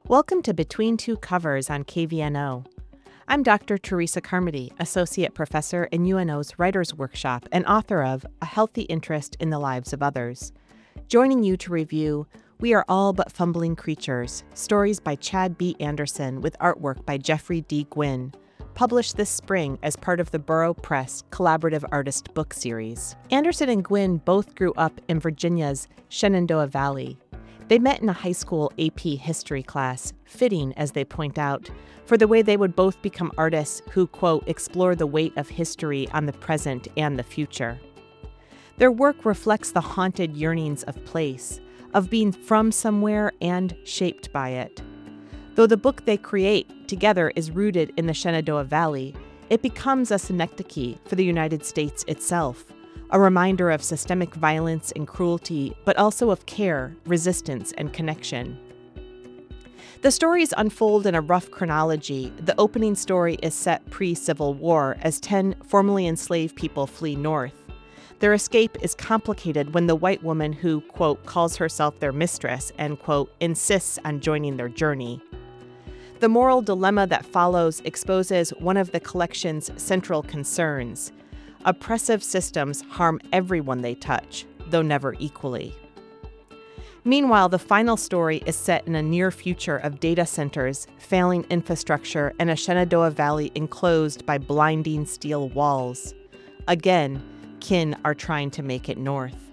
Welcome to Between Two Covers on KVNO. I'm Dr. Teresa Carmody, Associate Professor in UNO's Writers' Workshop and author of A Healthy Interest in the Lives of Others. Joining you to review We Are All But Fumbling Creatures, stories by Chad B. Anderson with artwork by Jeffrey D. Gwynn, published this spring as part of the Burrow Press Collaborative Artist Book Series. Anderson and Gwynn both grew up in Virginia's Shenandoah Valley. They met in a high school AP history class, fitting, as they point out, for the way they would both become artists who, quote, explore the weight of history on the present and the future. Their work reflects the haunted yearnings of place, of being from somewhere and shaped by it. Though the book they create together is rooted in the Shenandoah Valley, it becomes a synecdoche for the United States itself, a reminder of systemic violence and cruelty, but also of care, resistance, and connection. The stories unfold in a rough chronology. The opening story is set pre-Civil War as 10 formerly enslaved people flee north. Their escape is complicated when the white woman who, quote, calls herself their mistress and, quote, insists on joining their journey. The moral dilemma that follows exposes one of the collection's central concerns. Oppressive systems harm everyone they touch, though never equally. Meanwhile, the final story is set in a near future of data centers, failing infrastructure, and a Shenandoah Valley enclosed by blinding steel walls. Again, kin are trying to make it north.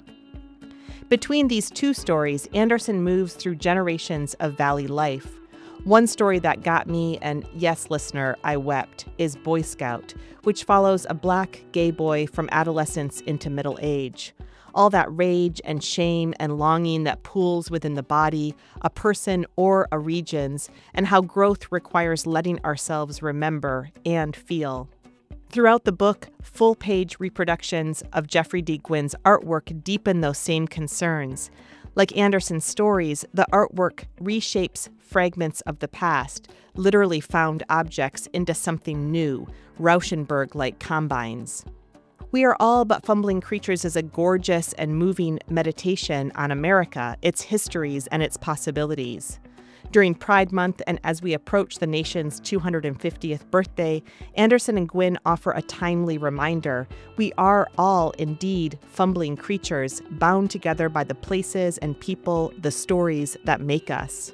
Between these two stories, Anderson moves through generations of Valley life. One story that got me, and yes, listener, I wept, is Boy Scout, which follows a black gay boy from adolescence into middle age. All that rage and shame and longing that pools within the body, a person or a region's, and how growth requires letting ourselves remember and feel. Throughout the book, full-page reproductions of Jeffrey D. Gwynn's artwork deepen those same concerns. Like Anderson's stories, the artwork reshapes fragments of the past, literally found objects, into something new, Rauschenberg-like combines. We Are All But Fumbling Creatures is a gorgeous and moving meditation on America, its histories, and its possibilities. During Pride Month and as we approach the nation's 250th birthday, Anderson and Gwynn offer a timely reminder. We are all indeed fumbling creatures, bound together by the places and people, the stories that make us.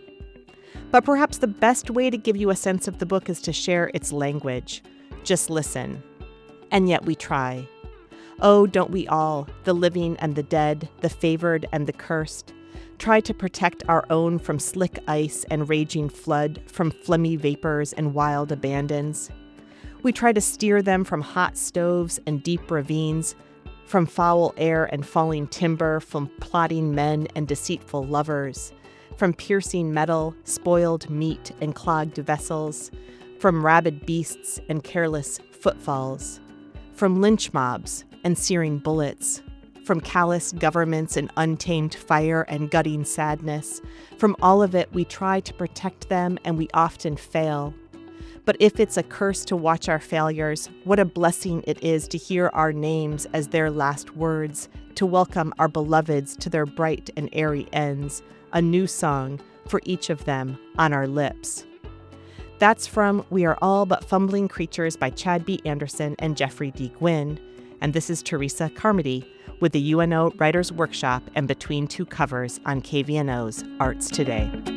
But perhaps the best way to give you a sense of the book is to share its language. Just listen. And yet we try. Oh, don't we all, the living and the dead, the favored and the cursed, try to protect our own from slick ice and raging flood, from phlegmy vapors and wild abandons. We try to steer them from hot stoves and deep ravines, from foul air and falling timber, from plotting men and deceitful lovers, from piercing metal, spoiled meat and clogged vessels, from rabid beasts and careless footfalls, from lynch mobs and searing bullets, from callous governments and untamed fire and gutting sadness. From all of it, we try to protect them, and we often fail. But if it's a curse to watch our failures, what a blessing it is to hear our names as their last words, to welcome our beloveds to their bright and airy ends, a new song for each of them on our lips. That's from We Are All But Fumbling Creatures by Chad B. Anderson and Jeffrey D. Gwynn. And this is Teresa Carmody with the UNO Writers' Workshop and Between Two Covers on KVNO's Arts Today.